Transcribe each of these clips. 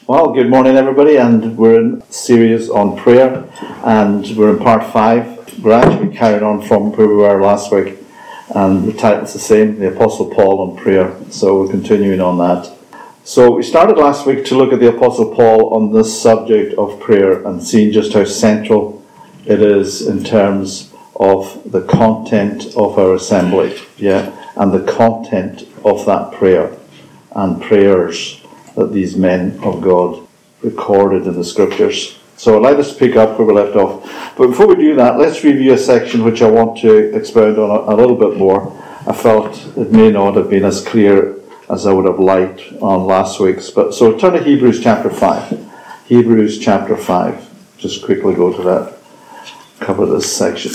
Well, good morning everybody, and we're in a series on prayer, and we're in part 5. We're actually carrying on from where we were last week, and the title's the same, the Apostle Paul on prayer, so we're continuing on that. So we started last week to look at the Apostle Paul on this subject of prayer and seeing just how central it is in terms of the content of our assembly, and the content of that prayer and prayers that these men of God recorded in the scriptures. So I'd like us to pick up where we left off. But before we do that, let's review a section which I want to expound on a little bit more. I felt it may not have been as clear as I would have liked on last week's. So turn to Hebrews chapter 5. Hebrews chapter 5. Just quickly go to that. Cover this section.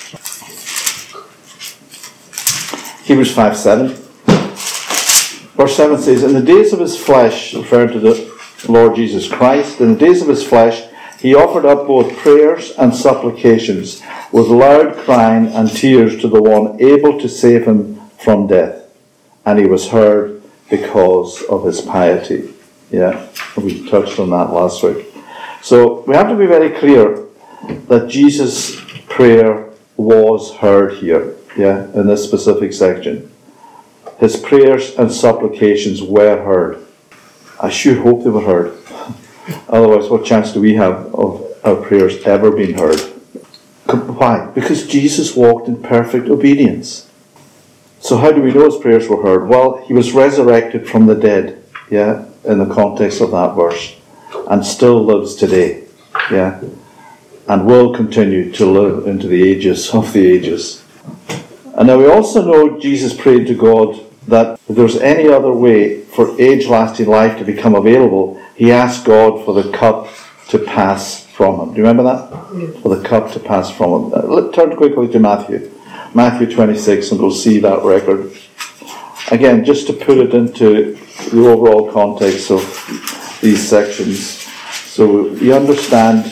Hebrews 5:7. Verse 7 says, "In the days of his flesh," referring to the Lord Jesus Christ, "in the days of his flesh, he offered up both prayers and supplications with loud crying and tears to the one able to save him from death. And he was heard because of his piety." We touched on that last week. So we have to be very clear that Jesus' prayer was heard here, in this specific section. His prayers and supplications were heard. I sure hope they were heard. Otherwise, what chance do we have of our prayers ever being heard? Why? Because Jesus walked in perfect obedience. So how do we know his prayers were heard? Well, he was resurrected from the dead, in the context of that verse, and still lives today, and will continue to live into the ages of the ages. And now we also know Jesus prayed to God that if there was any other way for age-lasting life to become available, he asked God for the cup to pass from him. Do you remember that? Yes. For the cup to pass from him. Let's turn quickly to Matthew 26, and we'll see that record. Again, just to put it into the overall context of these sections, so we understand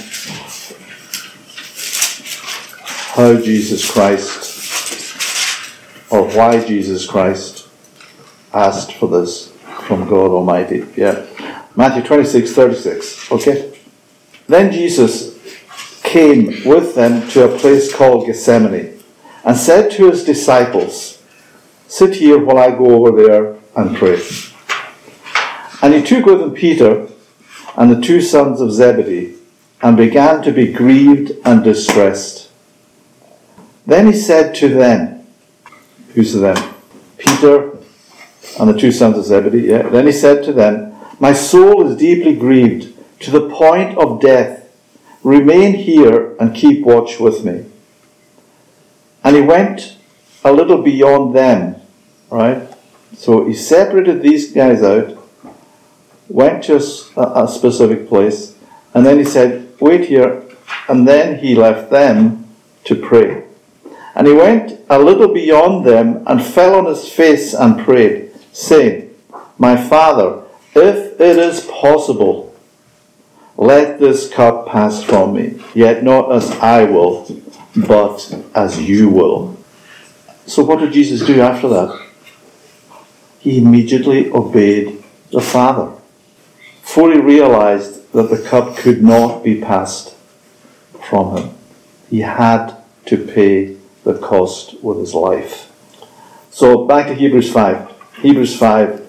how Jesus Christ, or why Jesus Christ asked for this from God Almighty. Matthew 26:36. Okay. "Then Jesus came with them to a place called Gethsemane, and said to his disciples, 'Sit here while I go over there and pray.' And he took with him Peter and the 2 sons of Zebedee, and began to be grieved and distressed. Then he said to them," who's to them? Peter and the 2 sons of Zebedee. "Then he said to them, 'My soul is deeply grieved to the point of death. Remain here and keep watch with me.' And he went a little beyond them." Right? So he separated these guys out, went to a specific place, and then he said, "Wait here," and then he left them to pray. "And he went a little beyond them and fell on his face and prayed, saying, 'My Father, if it is possible, let this cup pass from me. Yet not as I will, but as you will.'" So what did Jesus do after that? He immediately obeyed the Father, for he realized that the cup could not be passed from him. He had to pay the cost with his life. So back to Hebrews 5. Hebrews 5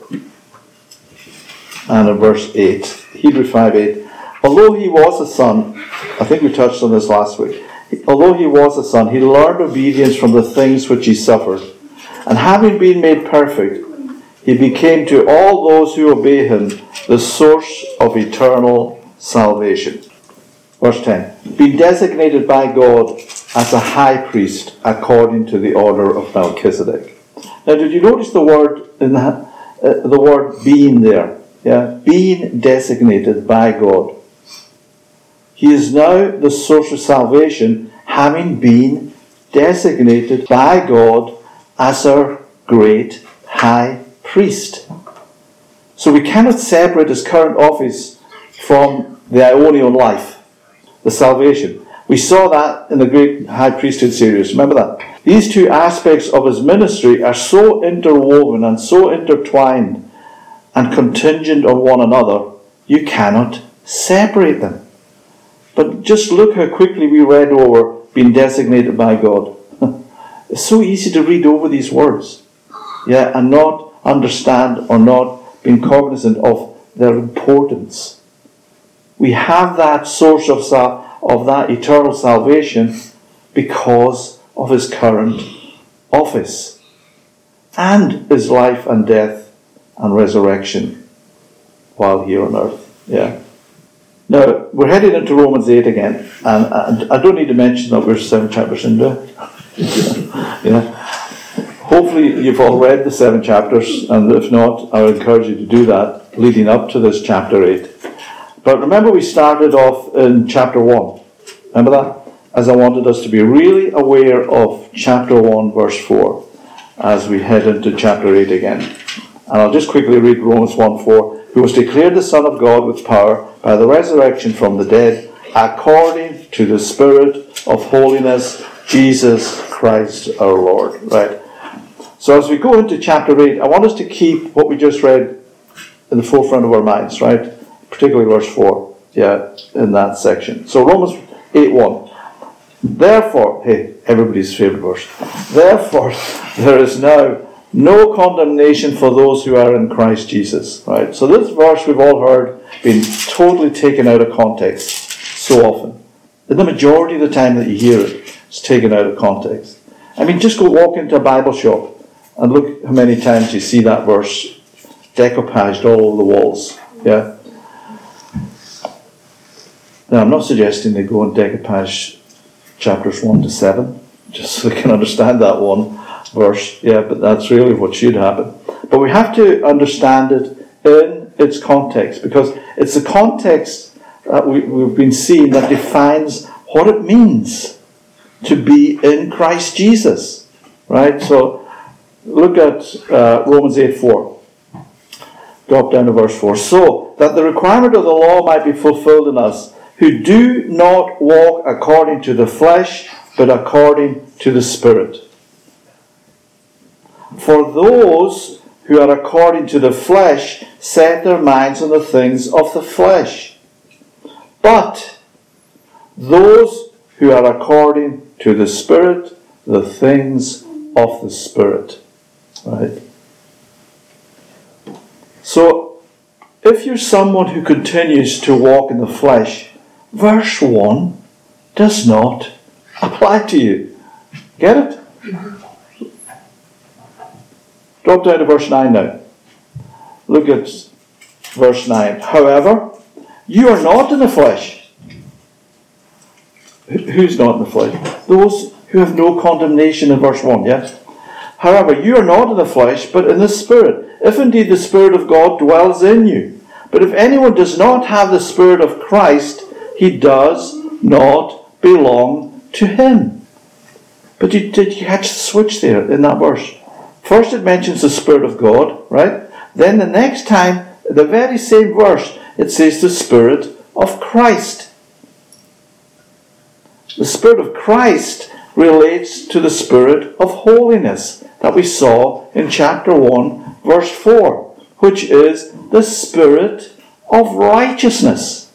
and in verse 8. Hebrews 5:8. "Although he was a son," I think we touched on this last week. "Although he was a son, he learned obedience from the things which he suffered. And having been made perfect, he became to all those who obey him the source of eternal salvation." Verse 10. "Being designated by God as a high priest according to the order of Melchizedek." Now, did you notice the word in the word "being" there? Being designated by God. He is now the source of salvation, having been designated by God as our great high priest. So we cannot separate his current office from the Ionian life, the salvation. We saw that in the great high priesthood series. Remember that? These two aspects of his ministry are so interwoven and so intertwined and contingent on one another, You cannot separate them. But just look how quickly we read over being designated by God. It's so easy to read over these words, and not understand or not being cognizant of their importance. We have that source of that eternal salvation because of his current office and his life and death and resurrection while here on earth. Now, we're heading into Romans 8 again, and I don't need to mention that we're 7 chapters into it. Hopefully you've all read the 7 chapters, and if not, I would encourage you to do that leading up to this chapter 8. But remember, we started off in chapter 1. Remember that? As I wanted us to be really aware of chapter 1, verse 4, as we head into chapter 8 again. And I'll just quickly read Romans 1:4. Who was declared the Son of God with power by the resurrection from the dead, according to the Spirit of holiness, Jesus Christ our Lord. Right? So as we go into chapter 8, I want us to keep what we just read in the forefront of our minds, right? Particularly verse 4, in that section. So Romans 8:1. Therefore, everybody's favorite verse. Therefore, there is now no condemnation for those who are in Christ Jesus. Right? So this verse we've all heard being totally taken out of context so often. And the majority of the time that you hear it, it's taken out of context. I mean, just go walk into a Bible shop and look how many times you see that verse decoupaged all over the walls. Yeah. Now, I'm not suggesting they go and decoupage chapters 1 to 7, just so they can understand that one verse. But that's really what should happen. But we have to understand it in its context, because it's the context that we've been seeing that defines what it means to be in Christ Jesus. Right? So, look at Romans 8:4. Drop down to verse 4. So that the requirement of the law might be fulfilled in us, who do not walk according to the flesh, but according to the Spirit. For those who are according to the flesh set their minds on the things of the flesh. But those who are according to the Spirit, the things of the Spirit. Right? So, if you're someone who continues to walk in the flesh, verse 1 does not apply to you. Get it? Drop down to verse 9 now. Look at verse 9. However, you are not in the flesh. Who's not in the flesh? Those who have no condemnation in verse 1, yes? However, you are not in the flesh, but in the Spirit, if indeed the Spirit of God dwells in you. But if anyone does not have the Spirit of Christ, he does not belong to him. But did you catch the switch there in that verse? First it mentions the Spirit of God, right? Then the next time, the very same verse, it says the Spirit of Christ. The Spirit of Christ relates to the Spirit of holiness that we saw in chapter 1, verse 4, which is the Spirit of righteousness.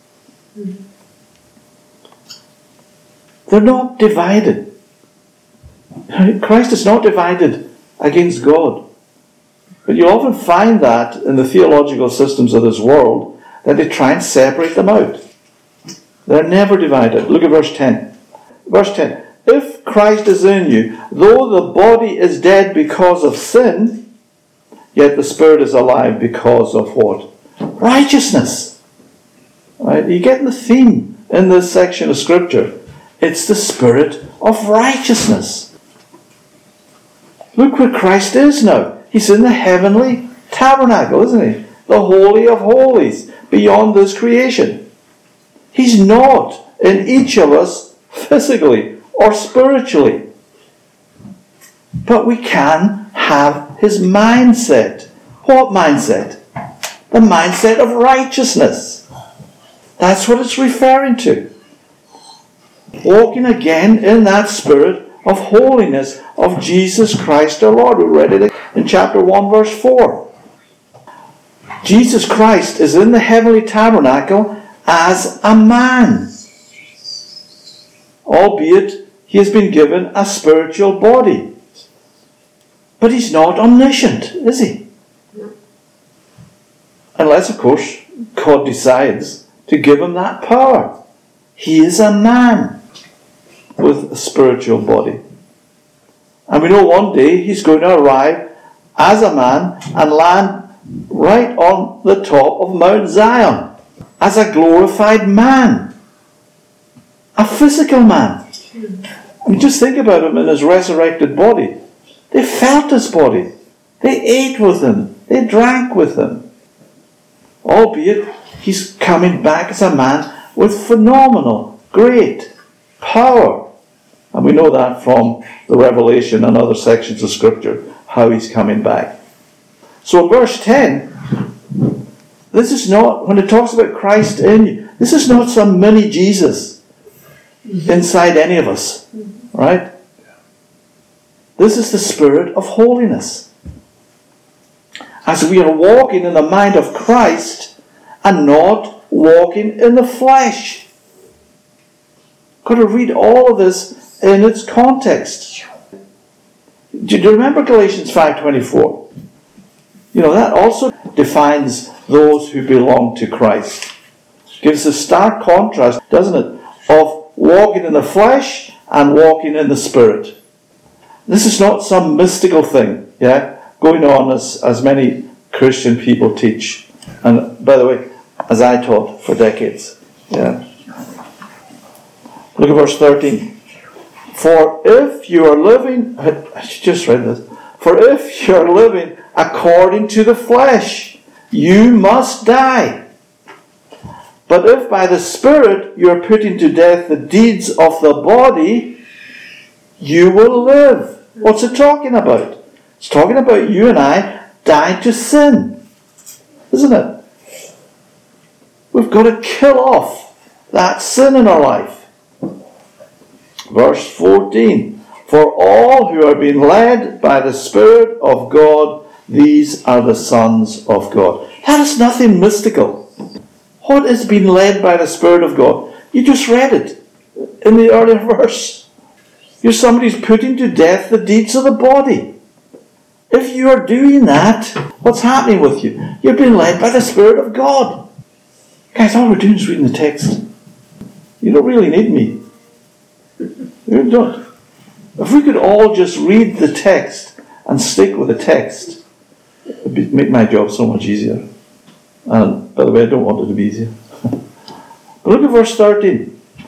They're not divided. Christ is not divided against God. But you often find that in the theological systems of this world, that they try and separate them out. They're never divided. Look at verse 10. Verse 10. If Christ is in you, though the body is dead because of sin, yet the Spirit is alive because of what? Righteousness. Right? You get the theme in this section of Scripture. It's the Spirit of righteousness. Look where Christ is now. He's in the heavenly tabernacle, isn't he? The Holy of Holies, beyond this creation. He's not in each of us physically or spiritually. But we can have his mindset. What mindset? The mindset of righteousness. That's what it's referring to. Walking again in that spirit of holiness of Jesus Christ our Lord. We read it in chapter 1 verse 4. Jesus Christ is in the heavenly tabernacle as a man, albeit he has been given a spiritual body. But he's not omniscient, is he? Unless, of course, God decides to give him that power. He is a man with a spiritual body. And we know one day he's going to arrive as a man and land right on the top of Mount Zion as a glorified man. A physical man. I mean, just think about him in his resurrected body. They felt his body. They ate with him. They drank with him. Albeit, he's coming back as a man with phenomenal, great power. And we know that from the Revelation and other sections of Scripture, how he's coming back. So in verse 10, this is not, when it talks about Christ in you, this is not some mini Jesus inside any of us. Right? This is the Spirit of holiness. As we are walking in the mind of Christ and not walking in the flesh. Got to read all of this in its context. Do you remember Galatians 5:24? That also defines those who belong to Christ. Gives a stark contrast, doesn't it, of walking in the flesh and walking in the Spirit. This is not some mystical thing, going on as many Christian people teach. And by the way, as I taught for decades. Look at verse 13. For if you are living, I just read this. For if you are living according to the flesh, you must die. But if by the Spirit you are putting to death the deeds of the body, you will live. What's it talking about? It's talking about you and I dying to sin. Isn't it? We've got to kill off that sin in our life. Verse 14. For all who are being led by the Spirit of God, these are the sons of God. That is nothing mystical. What is being led by the Spirit of God? You just read it in the earlier verse. You're somebody who's putting to death the deeds of the body. If you are doing that, what's happening with you? You're being led by the Spirit of God. Guys, all we're doing is reading the text. You don't really need me. You don't. If we could all just read the text and stick with the text, it would make my job so much easier. And by the way, I don't want it to be easier. But look at verse 13.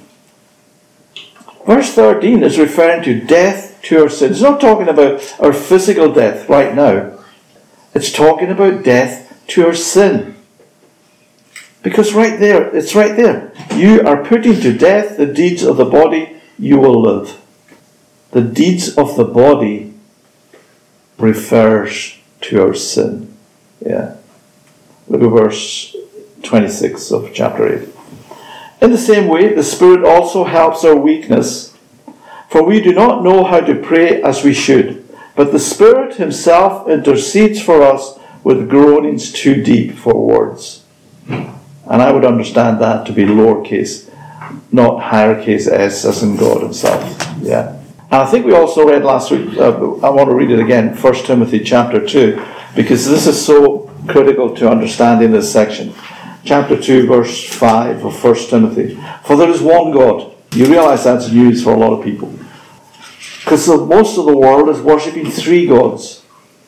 Verse 13 is referring to death to our sin. It's not talking about our physical death right now. It's talking about death to our sin. Because it's right there. You are putting to death the deeds of the body, you will live. The deeds of the body refers to our sin. Look at verse 26 of chapter 8. In the same way, the Spirit also helps our weakness, for we do not know how to pray as we should, but the Spirit himself intercedes for us with groanings too deep for words. And I would understand that to be lowercase, not highercase s, as in God himself. And I think we also read last week, I want to read it again, 1 Timothy chapter 2, because this is so critical to understanding this section. Chapter 2, verse 5 of 1 Timothy. For there is one God. You realize that's news for a lot of people. Because most of the world is worshipping three gods.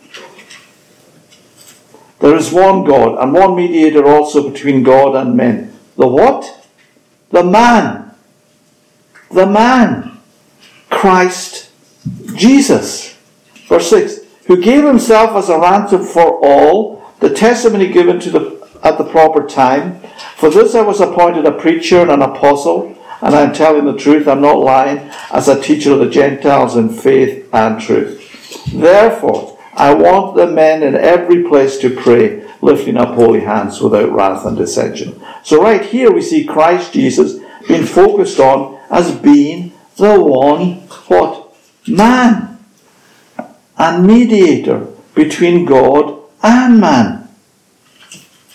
There is one God, and one mediator also between God and men. The what? The man. The man. Christ Jesus. Verse 6. Who gave himself as a ransom for all, the testimony given at the proper time. For this I was appointed a preacher and an apostle, and I am telling the truth, I'm not lying, as a teacher of the Gentiles in faith and truth. Therefore, I want the men in every place to pray, lifting up holy hands without wrath and dissension. So right here we see Christ Jesus being focused on as being the one, what? Man. And mediator between God and man.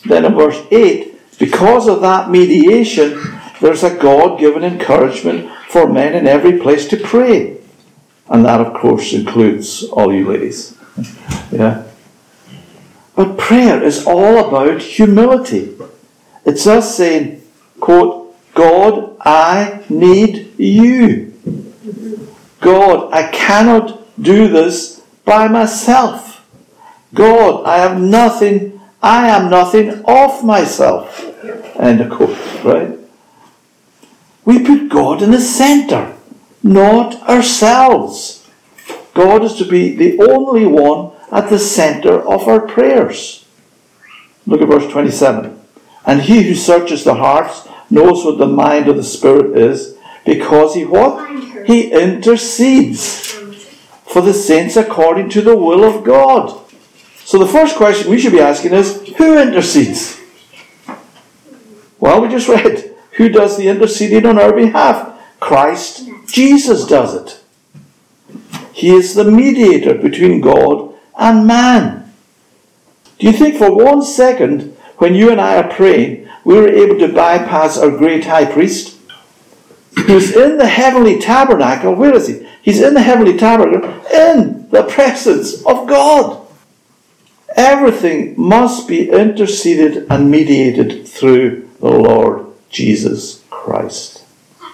Then in verse 8, because of that mediation, there's a God-given encouragement for men in every place to pray. And that, of course, includes all you ladies. Yeah. But prayer is all about humility. It's us saying, quote, God, I need you. God, I cannot do this by myself. God, I am nothing of myself. End of quote, right? We put God in the centre, not ourselves. God is to be the only one at the centre of our prayers. Look at verse 27. And he who searches the hearts knows what the mind of the Spirit is, because he what? He intercedes for the saints according to the will of God. So the first question we should be asking is, who intercedes? Well, we just read, who does the interceding on our behalf? Christ Jesus does it. He is the mediator between God and man. Do you think for 1 second, when you and I are praying, we were able to bypass our great high priest? Who's in the heavenly tabernacle. Where is he? He's in the heavenly tabernacle, in the presence of God. Everything must be interceded and mediated through the Lord Jesus Christ.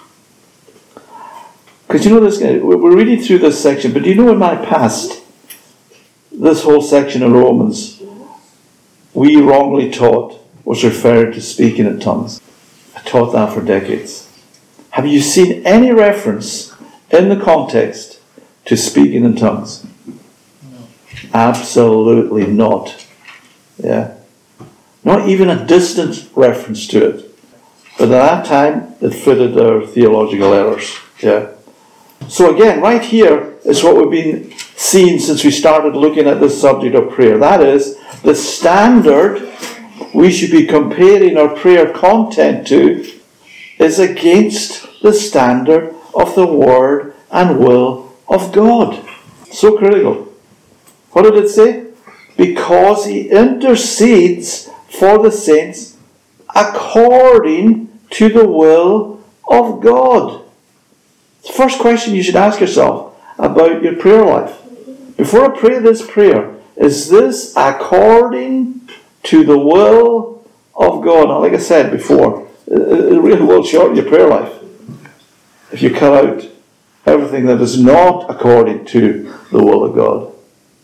Because you know this, we're reading through this section, but do you know in my past, this whole section of Romans, we wrongly taught was referring to speaking in tongues. I taught that for decades. Have you seen any reference in the context to speaking in tongues? No. Absolutely not. Yeah. Not even a distant reference to it. But at that time, it fitted our theological errors. Yeah. So again, right here is what we've been seeing since we started looking at this subject of prayer. That is, the standard we should be comparing our prayer content to is against the standard of the Word and will of God. So critical. What did it say? Because he intercedes for the saints according to the will of God. It's the first question you should ask yourself about your prayer life. Before I pray this prayer, is this according to the will of God? Now, like I said before, it really will shorten your prayer life if you cut out everything that is not according to the will of God.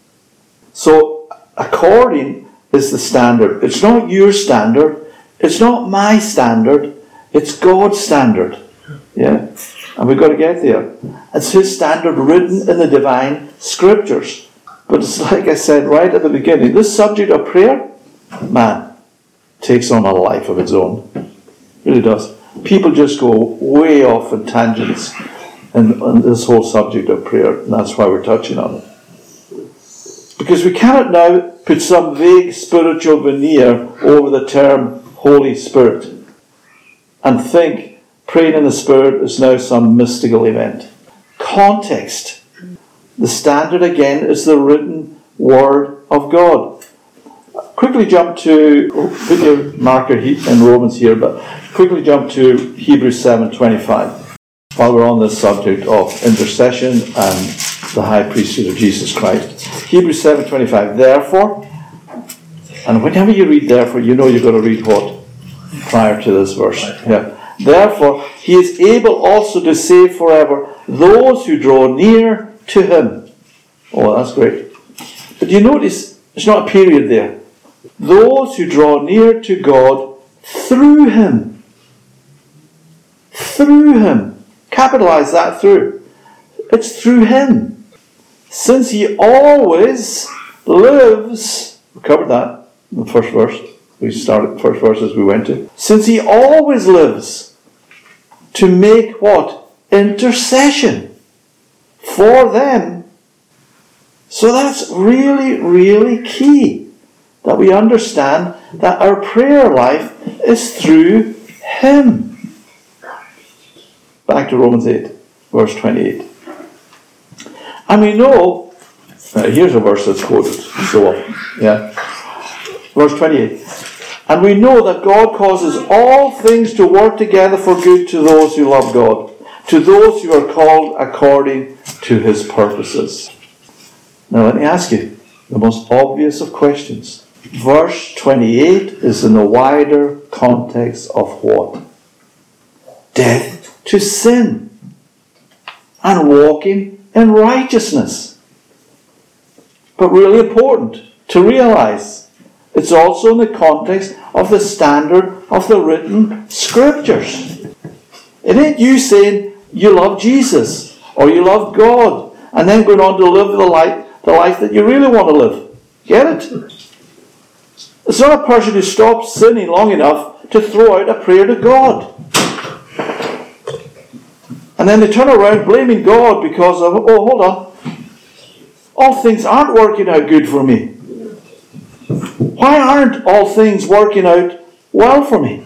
So, according is the standard. It's not your standard. It's not my standard. It's God's standard. Yeah? And we've got to get there. It's His standard written in the divine scriptures. But it's like I said right at the beginning, this subject of prayer, man, takes on a life of its own. It really does. People just go way off in tangents on this whole subject of prayer, and that's why we're touching on it. Because we cannot now put some vague spiritual veneer over the term Holy Spirit and think praying in the Spirit is now some mystical event. Context. The standard again is the written Word of God. Quickly jump to, put your marker in Romans here, but quickly jump to Hebrews 7:25 while we're on this subject of intercession and the high priesthood of Jesus Christ. Hebrews 7:25. Therefore, and whenever you read therefore, you know you've got to read what? Prior to this verse. Yeah. Therefore, He is able also to save forever those who draw near to Him. Oh, that's great. But you notice there's not a period there. Those who draw near to God through Him. Through Him. Capitalize that through. It's through Him. Since He always lives, we covered that in the first verse. We started the first verse as we went to. Since He always lives to make what? Intercession for them. So that's really, really key. That we understand that our prayer life is through Him. Back to Romans 8, verse 28. And we know, here's a verse that's quoted so often. Yeah. Verse 28. And we know that God causes all things to work together for good to those who love God, to those who are called according to his purposes. Now let me ask you the most obvious of questions. Verse 28 is in the wider context of what? Death to sin and walking in righteousness. But really important to realize, it's also in the context of the standard of the written scriptures. It ain't you saying you love Jesus or you love God and then going on to live the life that you really want to live. Get it? It's not a person who stops sinning long enough to throw out a prayer to God. And then they turn around blaming God because of, oh, hold on, all things aren't working out good for me. Why aren't all things working out well for me?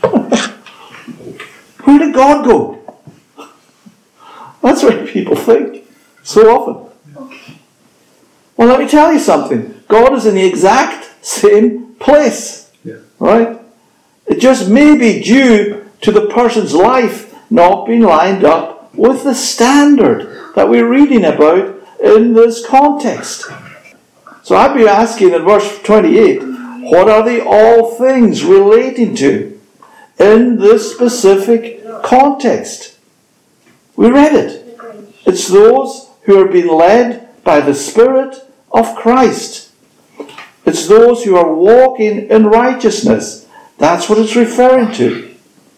Where did God go? That's what people think so often. Well, let me tell you something. God is in the exact same place. Yeah. Right? It just may be due to the person's life not being lined up with the standard that we're reading about in this context. So I'd be asking in verse 28, what are the all things relating to in this specific context? We read it. It's those who are being led by the Spirit of Christ. It's those who are walking in righteousness. That's what it's referring to.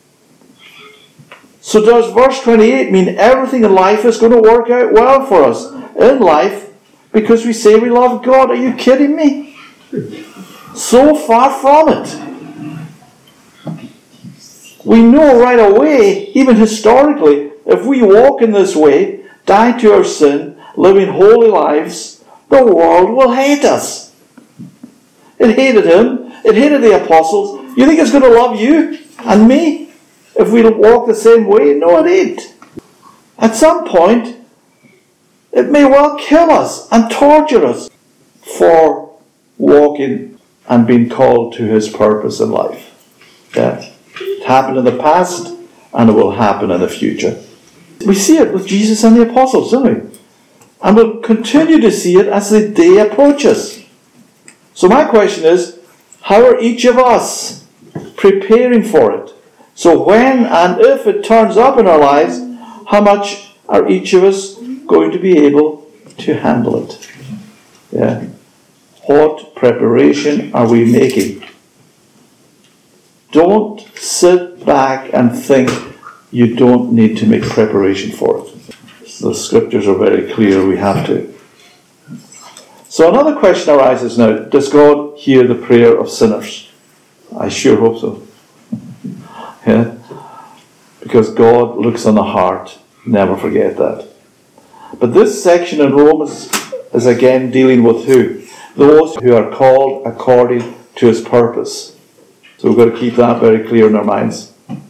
So does verse 28 mean everything in life is going to work out well for us in life because we say we love God? Are you kidding me? So far from it. We know right away, even historically, if we walk in this way, die to our sin, living holy lives, the world will hate us. It hated him. It hated the apostles. You think it's going to love you and me if we walk the same way? No, it ain't. At some point, it may well kill us and torture us for walking and being called to his purpose in life. Yeah. It happened in the past and it will happen in the future. We see it with Jesus and the apostles, don't we? And we'll continue to see it as the day approaches. So my question is, how are each of us preparing for it? So when and if it turns up in our lives, how much are each of us going to be able to handle it? Yeah. What preparation are we making? Don't sit back and think you don't need to make preparation for it. The scriptures are very clear, we have to. So another question arises now, does God hear the prayer of sinners? I sure hope so. Yeah? Because God looks on the heart, never forget that. But this section in Romans is again dealing with who? Those who are called according to his purpose. So we've got to keep that very clear in our minds.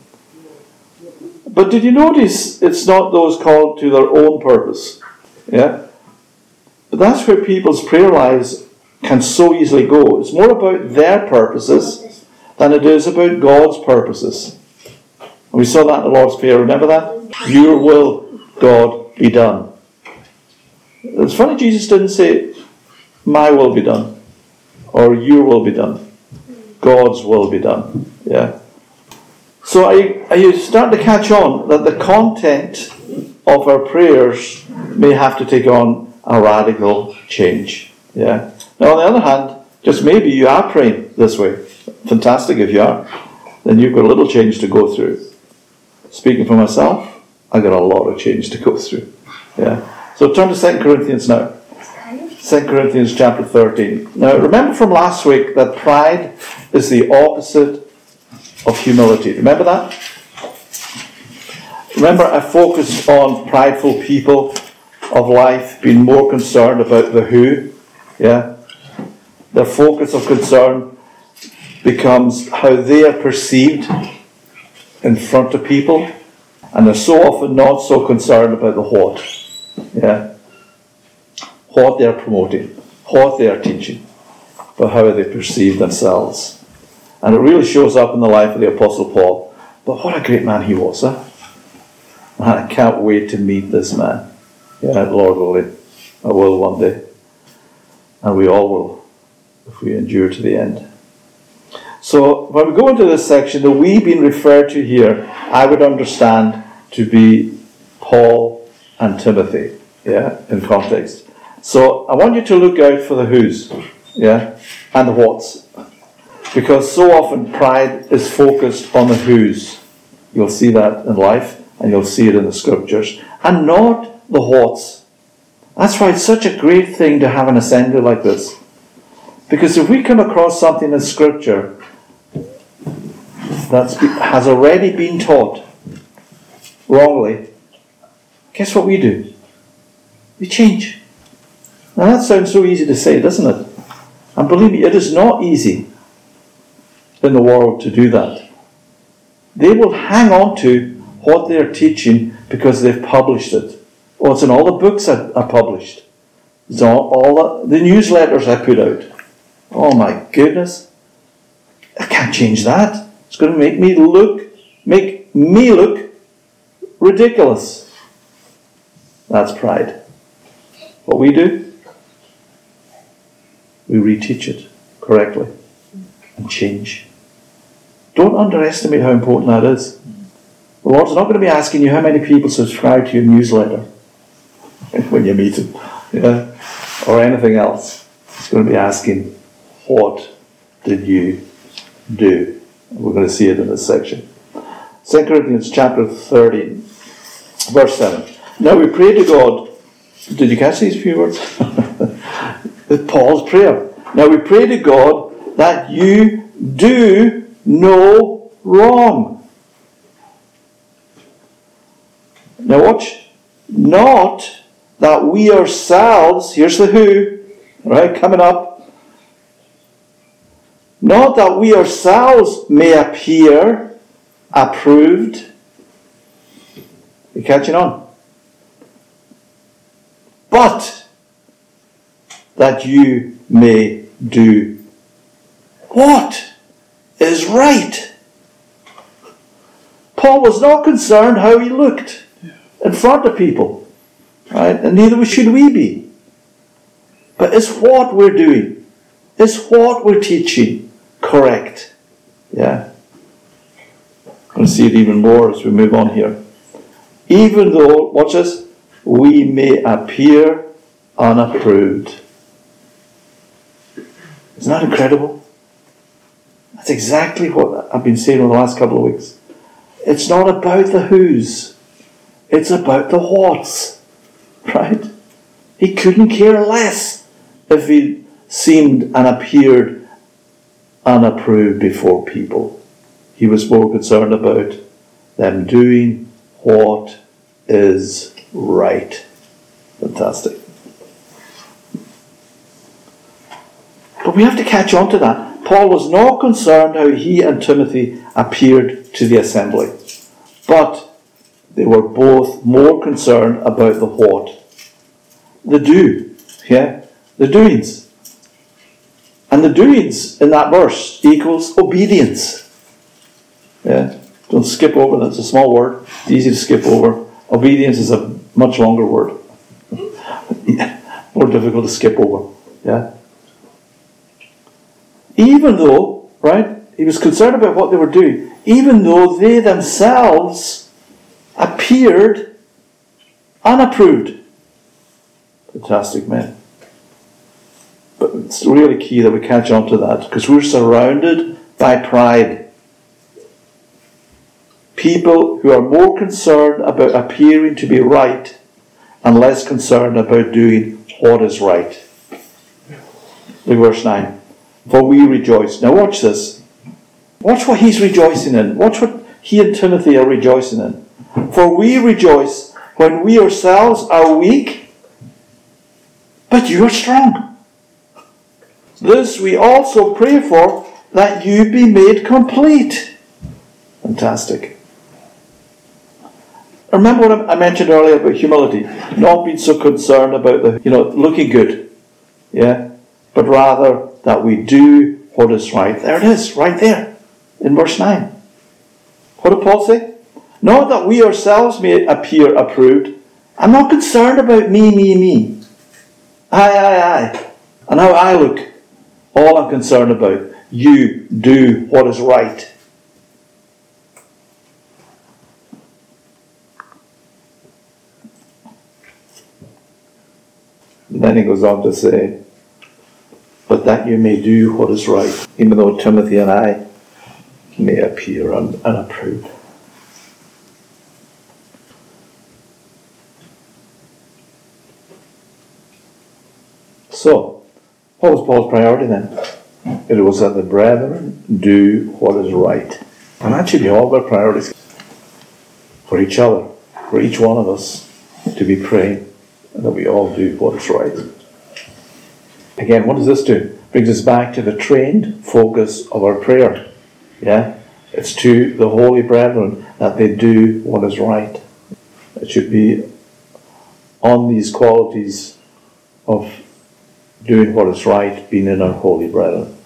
But did you notice it's not those called to their own purpose? Yeah? But that's where people's prayer lives can so easily go. It's more about their purposes than it is about God's purposes. And we saw that in the Lord's Prayer, remember that? Your will, God, be done. It's funny Jesus didn't say, my will be done, or your will be done. God's will be done. Yeah. So are you starting to catch on that the content of our prayers may have to take on a radical change? Yeah. Now on the other hand, just maybe you are praying this way. Fantastic if you are. Then you've got a little change to go through. Speaking for myself, I got a lot of change to go through. Yeah. So turn to 2 Corinthians now. 2 Corinthians chapter 13. Now remember from last week that pride is the opposite of humility. Remember that? Remember I focused on prideful people of life being more concerned about the who. Yeah? Their focus of concern becomes how they are perceived in front of people, and they're so often not so concerned about the what. Yeah? What they are promoting, what they are teaching, but how they perceive themselves. And it really shows up in the life of the Apostle Paul. But what a great man he was, huh? Man, I can't wait to meet this man. Yeah, Lord willing, I will one day. And we all will, if we endure to the end. So, when we go into this section, the we being referred to here, I would understand to be Paul and Timothy, yeah, in context. So, I want you to look out for the who's, yeah, and the what's. Because so often pride is focused on the who's. You'll see that in life, and you'll see it in the scriptures, and not the what's. That's why it's such a great thing to have an assembly like this. Because if we come across something in scripture that has already been taught wrongly, guess what we do? We change. Now that sounds so easy to say, doesn't it? And believe me, it is not easy in the world to do that. They will hang on to what they're teaching because they've published it. Oh, it's in all the books I published. It's all the newsletters I put out. Oh my goodness. I can't change that. It's going to make me look ridiculous. That's pride. What we do, we reteach it correctly and change. Don't underestimate how important that is. The Lord's not going to be asking you how many people subscribe to your newsletter when you meet Him, yeah, or anything else. He's going to be asking, what did you do? We're going to see it in this section. 2 Corinthians chapter 30, verse 7. Now we pray to God. Did you catch these few words? Paul's prayer. Now we pray to God that you do no wrong. Now watch. Not that we ourselves, here's the who, right, coming up. Not that we ourselves may appear approved. You catching on? But that you may do what is right. Paul was not concerned how he looked in front of people, right? And neither should we be. But is what we're doing, is what we're teaching correct? Yeah. I'm going to see it even more as we move on here. Even though, watch this, we may appear unapproved. Isn't that incredible? That's exactly what I've been saying over the last couple of weeks. It's not about the who's. It's about the what's. Right? He couldn't care less if he seemed and appeared unapproved before people. He was more concerned about them doing what is right. Fantastic. But we have to catch on to that. Paul was not concerned how he and Timothy appeared to the assembly, but they were both more concerned about the what. The do. Yeah? The doings. And the doings in that verse equals obedience. Yeah? Don't skip over that. It's a small word. It's easy to skip over. Obedience is a much longer word. More difficult to skip over. Yeah? Even though, right, he was concerned about what they were doing, even though they themselves appeared unapproved. Fantastic, man. But it's really key that we catch on to that, because we're surrounded by pride. People who are more concerned about appearing to be right and less concerned about doing what is right. Look at verse 9. For we rejoice. Now watch this. Watch what he's rejoicing in. Watch what he and Timothy are rejoicing in. For we rejoice when we ourselves are weak, but you are strong. This we also pray for, that you be made complete. Fantastic. Remember what I mentioned earlier about humility. Not being so concerned about looking good. Yeah? But rather that we do what is right. There it is, right there. in verse 9. What did Paul say? Not that we ourselves may appear approved. I'm not concerned about me. I. And how I look. All I'm concerned about, you do what is right. And then he goes on to say, but that you may do what is right, even though Timothy and I may appear unapproved. So, what was Paul's priority then? It was that the brethren do what is right. And that should be all of our priorities for each other, for each one of us, to be praying that we all do what is right. Again, what does this do? Brings us back to the trained focus of our prayer. Yeah? It's to the holy brethren that they do what is right. It should be on these qualities of doing what is right, being in our holy brethren.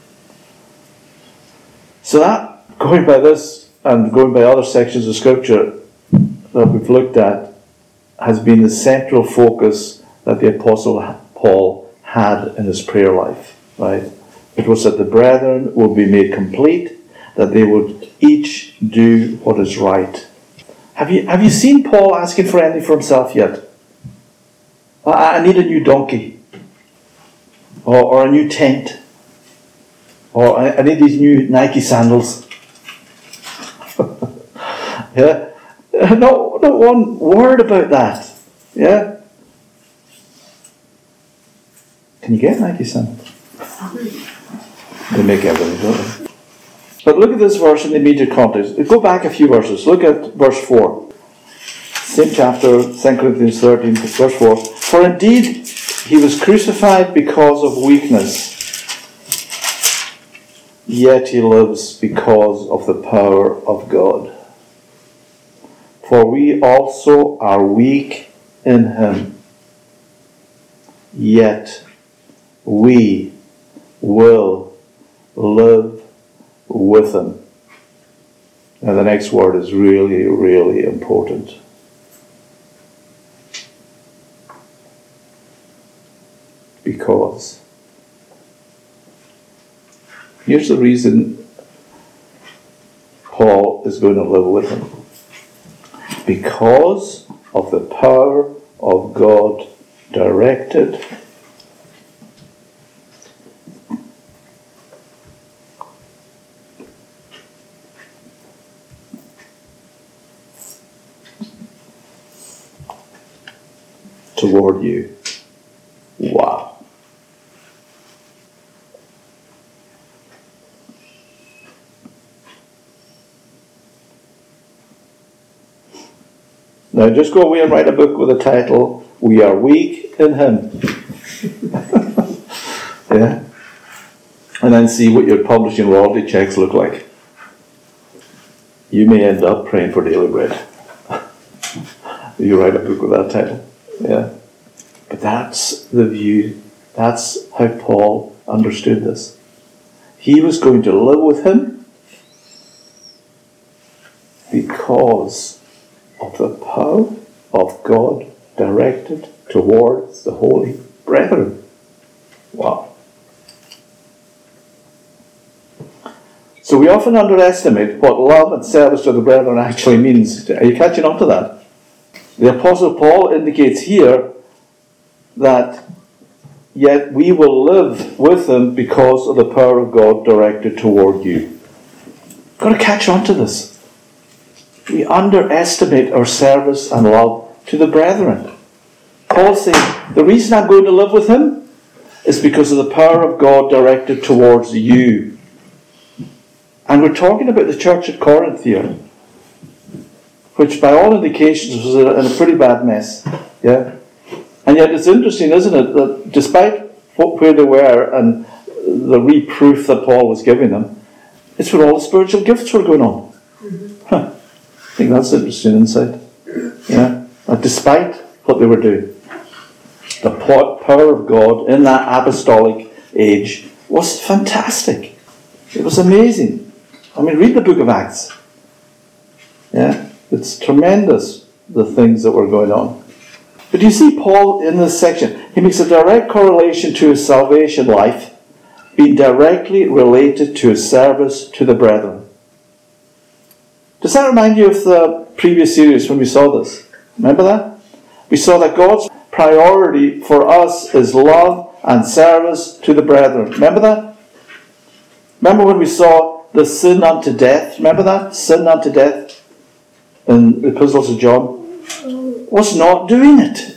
So that, going by this and going by other sections of Scripture that we've looked at, has been the central focus that the Apostle Paul had in his prayer life. Right? It was that the brethren would be made complete, that they would each do what is right. Have you seen Paul asking for anything for himself yet? I need a new donkey. Or a new tent. Or I need these new Nike sandals. Yeah? Not one word about that. Yeah? Can you get Nike sandals? They make everything, don't they? But look at this verse in the immediate context. Go back a few verses. Look at verse 4. Same chapter, 2 Corinthians 13, verse 4. For indeed, he was crucified because of weakness, yet he lives because of the power of God. For we also are weak in him, yet we will live with him. Now the next word is really, really important. Because. Here's the reason Paul is going to live with him. Because of the power of God directed toward you. Wow. Now just go away and write a book with a title, We Are Weak in Him. Yeah? And then see what your publishing royalty checks look like. You may end up praying for daily bread. You write a book with that title. Yeah? But that's the view. That's how Paul understood this. He was going to live with him because of the power of God directed towards the holy brethren. Wow. So we often underestimate what love and service to the brethren actually means. Are you catching on to that? The Apostle Paul indicates here that yet we will live with them because of the power of God directed toward you. You've got to catch on to this. We underestimate our service and love to the brethren. Paul's saying, the reason I'm going to live with him is because of the power of God directed towards you. And we're talking about the church at Corinth here, which by all indications was in a pretty bad mess. Yeah? And yet it's interesting, isn't it, that despite where they were and the reproof that Paul was giving them, it's where all the spiritual gifts were going on. Huh. I think that's interesting insight. Yeah? And despite what they were doing, the power of God in that apostolic age was fantastic. It was amazing. I mean, read the book of Acts. Yeah, it's tremendous, the things that were going on. But you see Paul in this section, he makes a direct correlation to his salvation life being directly related to his service to the brethren. Does that remind you of the previous series when we saw this? Remember that? We saw that God's priority for us is love and service to the brethren. Remember that? Remember when we saw the sin unto death? Remember that? Sin unto death in the epistles of John? Was not doing it.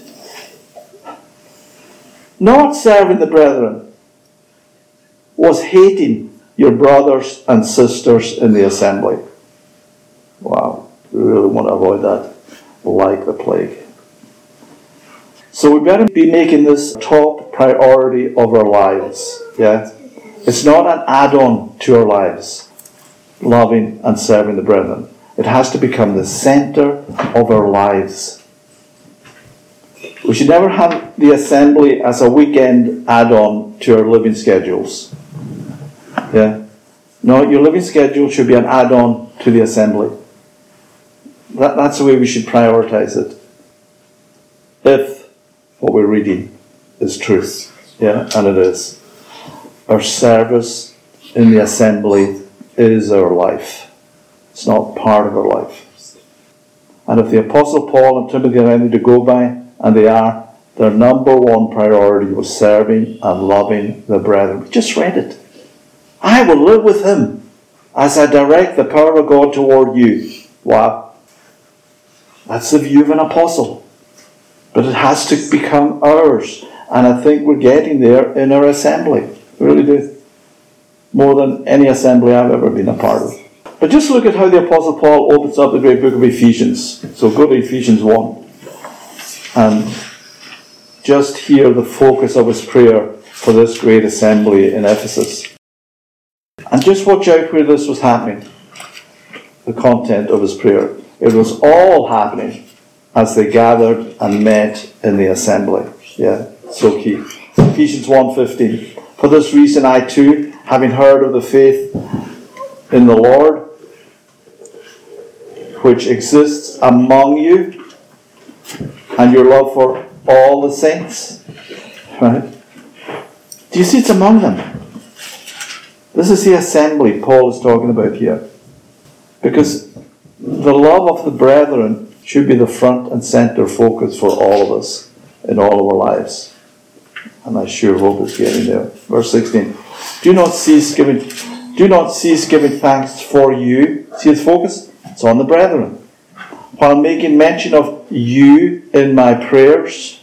Not serving the brethren. Was hating your brothers and sisters in the assembly. Wow. We really want to avoid that like the plague. So we better be making this top priority of our lives. Yeah? It's not an add-on to our lives. Loving and serving the brethren. It has to become the center of our lives. We should never have the assembly as a weekend add-on to our living schedules. Yeah? No, your living schedule should be an add-on to the assembly. That's the way we should prioritize it. If what we're reading is truth. Yeah, and it is. Our service in the assembly is our life. It's not part of our life. And if the Apostle Paul and Timothy are anything to go by, and they are, their number one priority was serving and loving the brethren. We just read it. I will live with him as I direct the power of God toward you. Wow. That's the view of an apostle. But it has to become ours. And I think we're getting there in our assembly. We really do. More than any assembly I've ever been a part of. But just look at how the Apostle Paul opens up the great book of Ephesians. So go to Ephesians 1. And just hear the focus of his prayer for this great assembly in Ephesus. And just watch out where this was happening. The content of his prayer. It was all happening as they gathered and met in the assembly. Yeah, so key. Ephesians 1:15. For this reason I too, having heard of the faith in the Lord, which exists among you, and your love for all the saints. Right? Do you see it's among them? This is the assembly Paul is talking about here. Because the love of the brethren should be the front and center focus for all of us in all of our lives. And I sure hope it's getting there. Verse 16. Do not cease giving thanks for you. See its focus? It's on the brethren. While making mention of you in my prayers.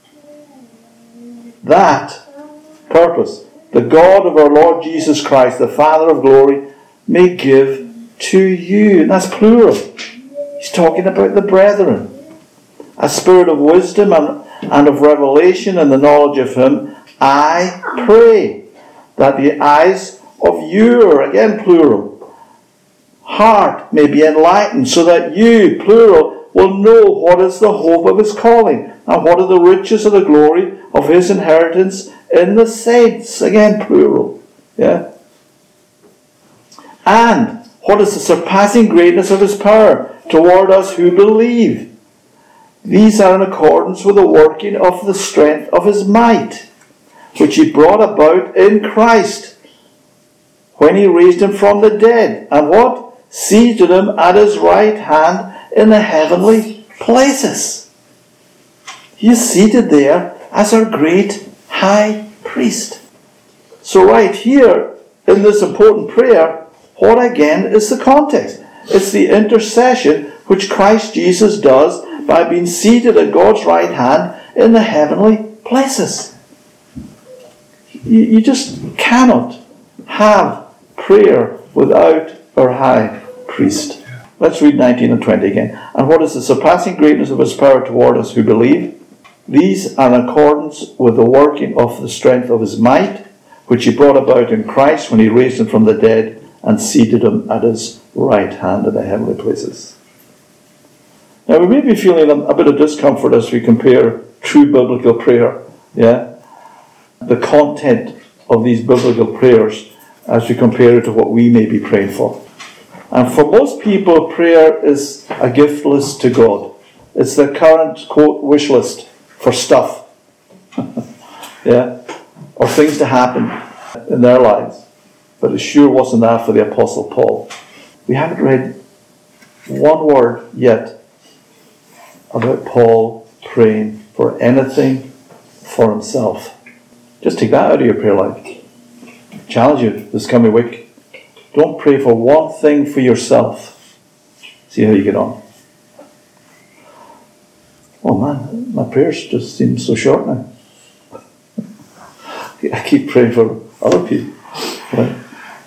That purpose, the God of our Lord Jesus Christ, the Father of glory, may give to you. And that's plural. He's talking about the brethren. A spirit of wisdom and of revelation and the knowledge of him. I pray that the eyes of your, again plural, heart may be enlightened, so that you, plural, will know what is the hope of his calling, and what are the riches of the glory of his inheritance in the saints. Again, plural. Yeah. And what is the surpassing greatness of his power toward us who believe? These are in accordance with the working of the strength of his might, which he brought about in Christ, when he raised him from the dead. And what? Seated him at his right hand in the heavenly places. He is seated there as our great high priest. So right here, in this important prayer, what again is the context? It's the intercession which Christ Jesus does by being seated at God's right hand in the heavenly places. You just cannot have prayer without our high priest. Let's read 19 and 20 again. And what is the surpassing greatness of his power toward us who believe? These are in accordance with the working of the strength of his might, which he brought about in Christ when he raised him from the dead and seated him at his right hand in the heavenly places. Now we may be feeling a bit of discomfort as we compare true biblical prayer, the content of these biblical prayers, as we compare it to what we may be praying for. And for most people, prayer is a gift list to God. It's their current, quote, wish list for stuff. Yeah? Or things to happen in their lives. But it sure wasn't that for the Apostle Paul. We haven't read one word yet about Paul praying for anything for himself. Just take that out of your prayer life. Challenge you this coming week. Don't pray for one thing for yourself. See how you get on. Oh man, my prayers just seem so short now. I keep praying for other people. Right?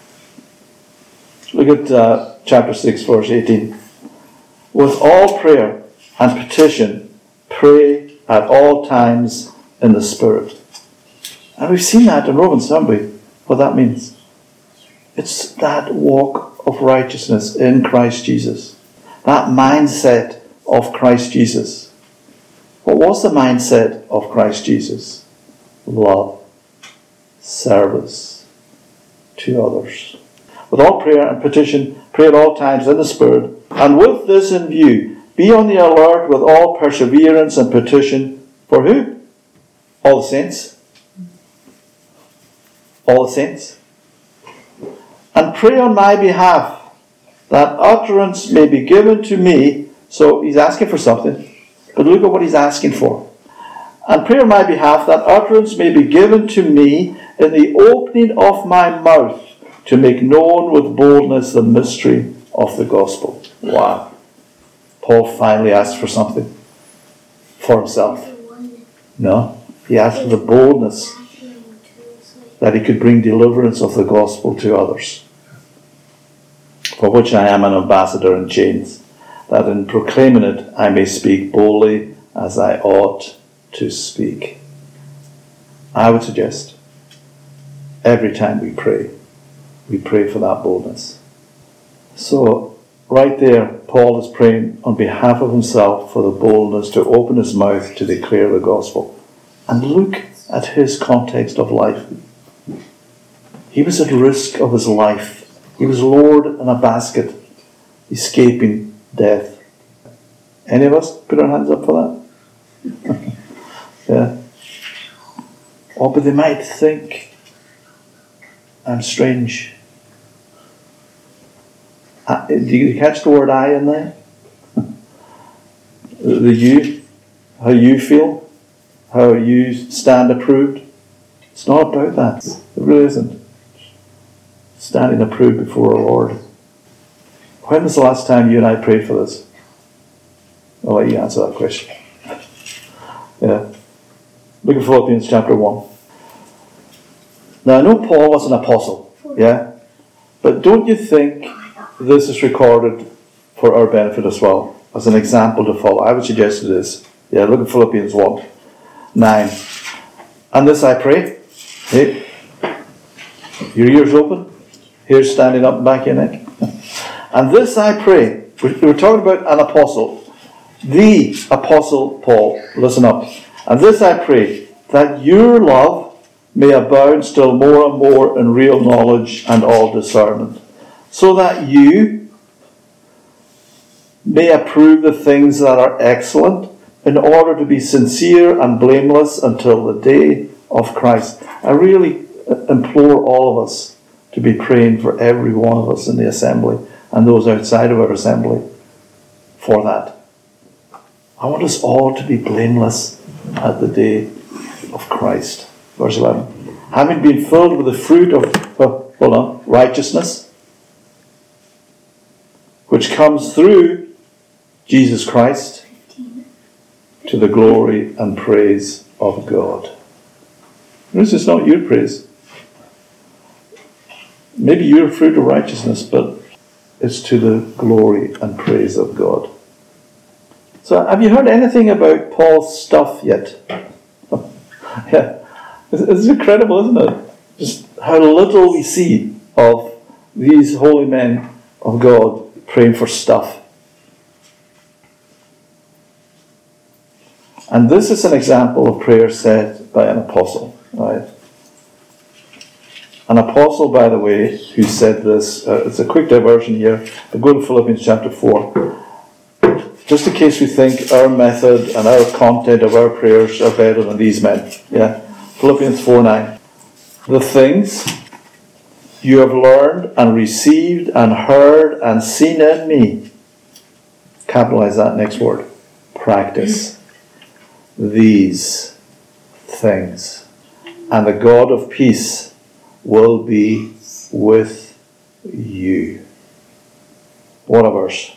Look at chapter 6, verse 18. With all prayer and petition, pray at all times in the Spirit. And we've seen that in Romans, haven't we? What that means. It's that walk of righteousness in Christ Jesus. That mindset of Christ Jesus. What was the mindset of Christ Jesus? Love. Service to others. With all prayer and petition, pray at all times in the Spirit. And with this in view, be on the alert with all perseverance and petition. For who? All the saints. All the saints. And pray on my behalf, that utterance may be given to me. So he's asking for something. But look at what he's asking for. And pray on my behalf, that utterance may be given to me in the opening of my mouth, to make known with boldness the mystery of the gospel. Wow. Paul finally asked for something for himself. No, he asked for the boldness that he could bring deliverance of the gospel to others, for which I am an ambassador in chains, that in proclaiming it I may speak boldly as I ought to speak. I would suggest every time we pray for that boldness. So, right there, Paul is praying on behalf of himself for the boldness to open his mouth to declare the gospel. And look at his context of life. He was at risk of his life. He was lowered in a basket, escaping death. Any of us put our hands up for that? Yeah. Oh, but they might think I'm strange. Do you catch the word I in there? The you, how you feel, how you stand approved. It's not about that. It really isn't. Standing approved before our Lord. When was the last time you and I prayed for this? I'll let you answer that question. Yeah. Look at Philippians chapter 1. Now I know Paul was an apostle. Yeah. But don't you think this is recorded for our benefit as well, as an example to follow? I would suggest it is. Yeah, look at Philippians 1, 9. And this I pray. Hey, your ears open, hair's standing up the back of your neck. And this I pray. We're talking about an apostle. The Apostle Paul. Listen up. And this I pray, that your love may abound still more and more in real knowledge and all discernment, so that you may approve the things that are excellent, in order to be sincere and blameless until the day of Christ. I really implore all of us to be praying for every one of us in the assembly and those outside of our assembly for that. I want us all to be blameless at the day of Christ. Verse 11. Having been filled with the fruit of righteousness, which comes through Jesus Christ, to the glory and praise of God. Notice it's not your praise. Maybe your fruit of righteousness, but it's to the glory and praise of God. So have you heard anything about Paul's stuff yet? Yeah. It's incredible, isn't it? Just how little we see of these holy men of God praying for stuff. And this is an example of prayer said by an apostle, right? An apostle, by the way, who said this, it's a quick diversion here, but go to Philippians chapter 4. Just in case we think our method and our content of our prayers are better than these men. Yeah? Philippians 4:9. The things you have learned and received and heard and seen in me. Capitalize that next word. Practice these things. And the God of peace will be with you. What a verse.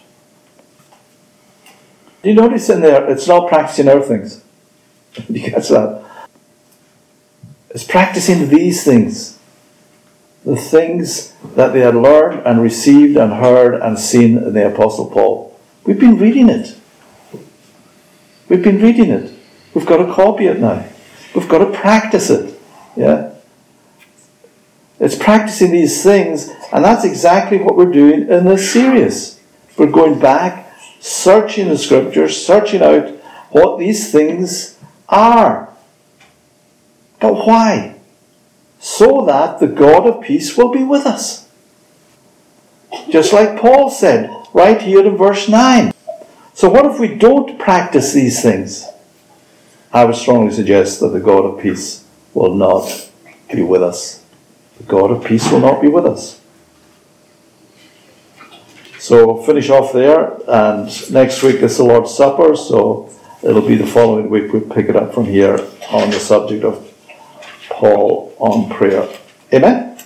Do you notice in there, it's not practicing our things. Do you catch that? It's practicing these things. The things that they had learned and received and heard and seen in the Apostle Paul. We've been reading it. We've been reading it. We've got to copy it now. We've got to practice it. Yeah? It's practicing these things, and that's exactly what we're doing in this series. We're going back, searching the Scriptures, searching out what these things are. But why? So that the God of peace will be with us. Just like Paul said, right here in verse 9. So what if we don't practice these things? I would strongly suggest that the God of peace will not be with us. The God of peace will not be with us. So we'll finish off there, and next week is the Lord's Supper, so it'll be the following week we'll pick it up from here on the subject of Paul on prayer. Amen?